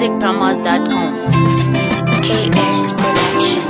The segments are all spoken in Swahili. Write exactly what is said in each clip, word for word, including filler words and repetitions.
music promos dot com. K S Production.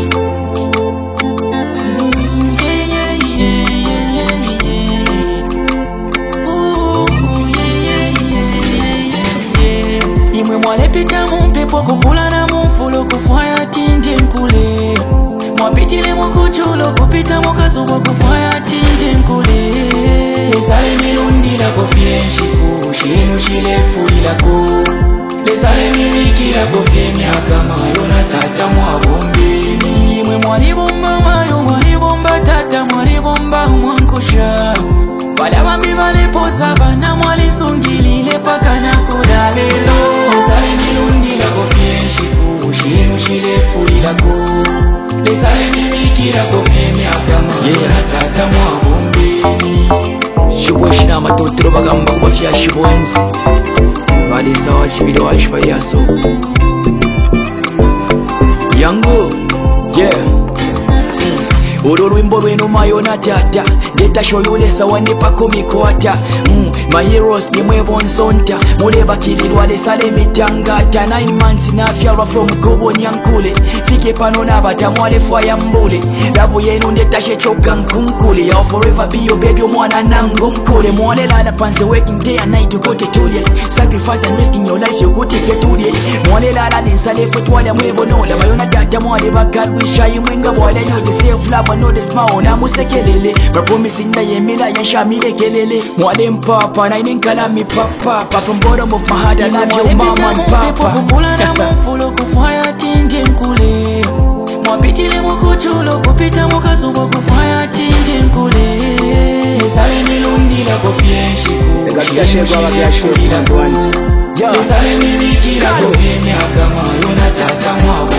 Imwe mwalepita mumpepo kupula na mumfulo kufaya tindi nkule mwapitile mukuchulo kupita mukazubo kufaya tindi nkule lesale milundi lako fienshiku shinu shilefu lilako lesale miwiki lako fie miaka mayo na tata mwabombeni imwe mwalibomba mayo mwalibomba tata mwalibomba mwankusha wala bambi baleposa bana mwalisungilile paka na kudalelo lesale milundi lako fienshiku shinu shilefu lilako lesale miwiki lako fie miaka mayo na tata mwabombeni Shibwe shina matotero bagamba kubafya shibwenzi balisa wachibire washibaliaso yango yeah Uru rwimbo rwenu mayo na tata Ndeta shoyulesa wanipako mikwata mm, My heroes ni mwebo nsonta Muleba kilirwa lesale mitangata Nine months na fyarwa from Kubo nyankule Fike pano na bata mwale fwaya mbule Lavu yenu ndeta shechoka nkunkule I'll forever be your baby mwana nango mkule Mwale lala panse working day and night to go to tulie Sacrifice and risking your life you go to tulie Mwale lala ninsale futwala mwebo nola Mayo na tata mwale bakal wisha imwenga wala you deserve love no the smile na musekelele But promising na yemila ya shamile kelele Mwale mpapa na ininkala mi papa Pa from bottom of my heart I love your mama and papa kupula na mfulo kufaya tindi nkule mwapitile mukuchulo kupita mukazubo kufaya tindi nkule lesale milundi lako fienshiku Gakitashegwa wavyashwesta kwanzi lesale miwiki lako fie miaka mayo na tata mwabo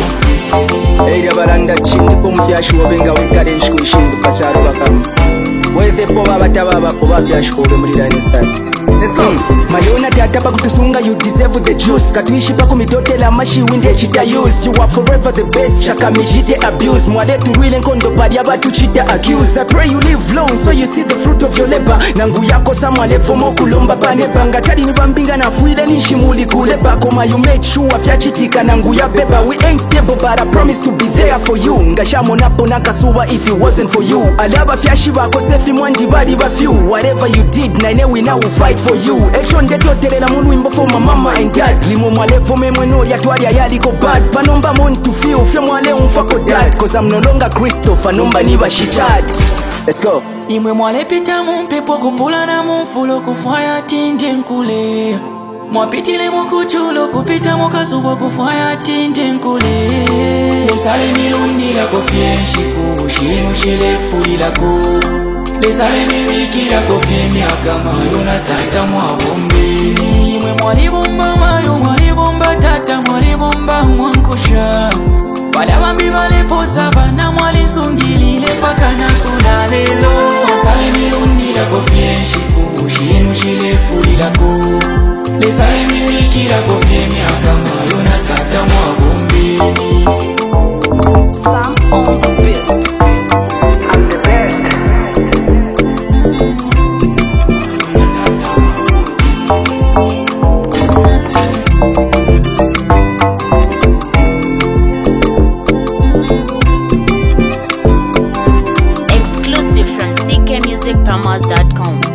Eira balanda chindi pomufyashi wobenga wekale nshiko ishindu pacharo bakamu Weze po baba tababa po bafyashi wobe muri line style Let's go Mayona tata pa kutusunga you deserve the juice Katuishi pa kumitotela mashi winde chita use You are forever the best shaka mijite abuse Mwale tuwile nkondo pari abatu chita accuse I pray you live long so you see the fruit of your labor Nangu yako sa mwale fomo kulomba paneba Ngatari ni bambinga na fuile nishimuli kuleba Koma you make sure fyachitika nangu ya beba We ain't stable but I promise to be there for you Ngashamo napo nakasuwa if it wasn't for you Alaba fyashi bako sefi mwandi bari bafyu Whatever you did na inewi now will fight for you Action deto telela munu for my mama and dad Limo mwale fome mwenori atuaria yaliko bad Panomba mon to feel fya mwale umfako dad Cause I'm no longer Christopher nomba niba shichad Let's go Imwe mwale pita mumpepo kupula na mumfulo kufaya tindi nkule mwapitile mukuchulo kupita mukazubo kufaya tindi nkule lesale milundi lako fienshiku shinu shilefu lilako lesale miwiki lako fie miaka mayo na tata mwabombeni imwe mwalibomba mayo mwalibomba tata mwalibomba mwankusha wala bambi baleposa bana mwalisungilile paka na kudalelo lesale milundi lako fienshiku shinu shilefu lilako lesale miwiki lako fie miaka mayo na tata mwabombeni Sam on the beat. I'm the best Exclusive from C K music promos dot com.